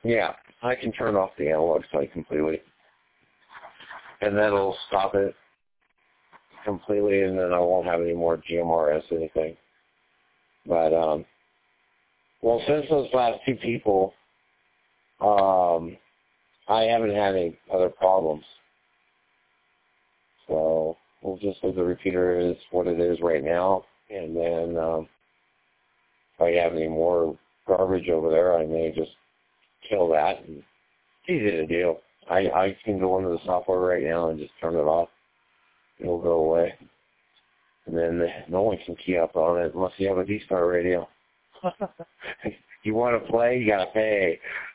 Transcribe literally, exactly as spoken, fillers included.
Yeah, I can turn off the analog site completely. And then it'll stop it completely, and then I won't have any more G M R S or anything. But, um, well, since those last two people, um, I haven't had any other problems. So we'll just leave the repeater as what it is right now, and then um, if I have any more garbage over there, I may just kill that. And it's easy to do. I, I can go into the software right now and just turn it off. It'll go away. And then no one can key up on it unless you have a D-Star radio. You want to play, you got to pay.